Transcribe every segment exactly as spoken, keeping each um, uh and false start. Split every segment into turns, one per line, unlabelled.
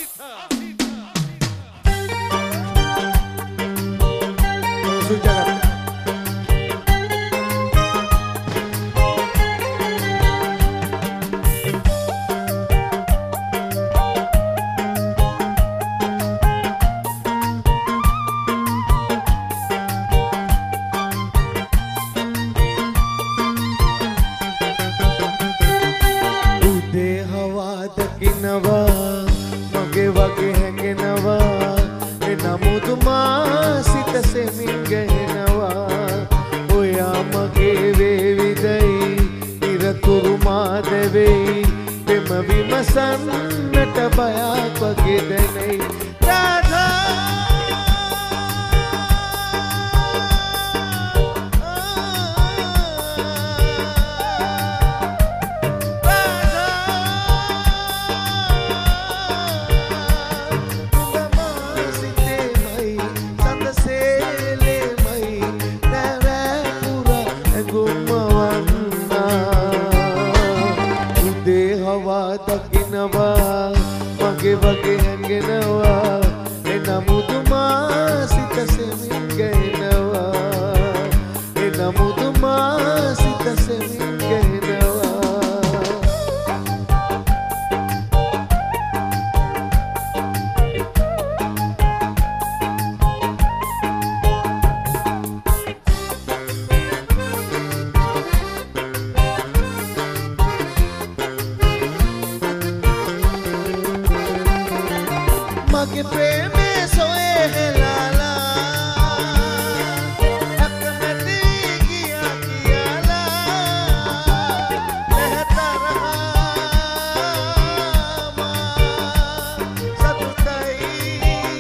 මගේ වගේ හැඟෙනවා එනමුදු මා සිත සෙමින් ගැහෙනවා ඔයා මගේ වේවිදයි ඉරතුරු මා දෙවෙයි දෙම විමසන්නට බයක් වගේ දැනෙයි රාධා දකිනවා මගේ වගේ හැඟෙනවා එනමුදු මා සිත සෙමින් ගැහෙනවා එනමුදු මා සිත සෙමින් ගැහෙනවා මගේ ප්‍රේමේ සොයලා අකමැති ගියා කියලා නැතරහම සතුටයි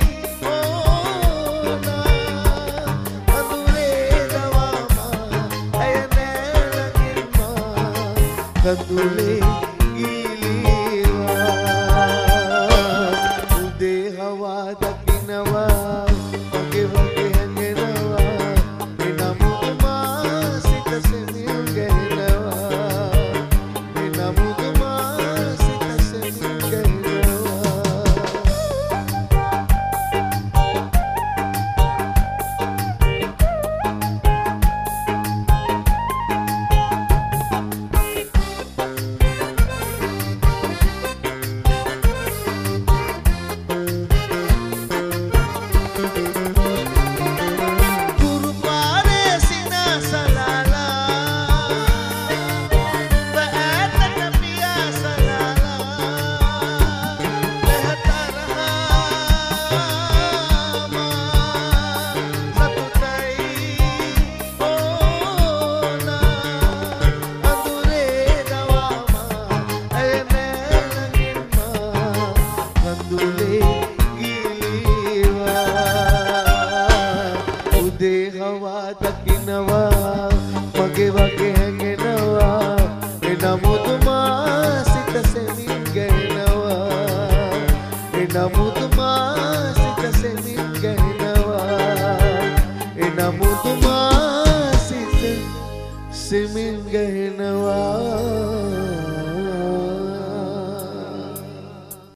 ඕනා අඳුරේ දවම ඇය නැලකින්ම කඳුලේ දකිනවා මගේ වගේ හැඟෙනවා එනමුදු මා සිත සෙමින් ගැහෙනවා එනමුදු මා සිත සෙමින් ගැහෙනවා දකිනවා මගේ වගේ හැඟෙනවා එනමුදු මා සිත සෙමින් ගැහෙනවා එනමුදු මා සිත සෙමින් ගැහෙනවා එනමුදු මා සිත සෙමින් ගැහෙනවා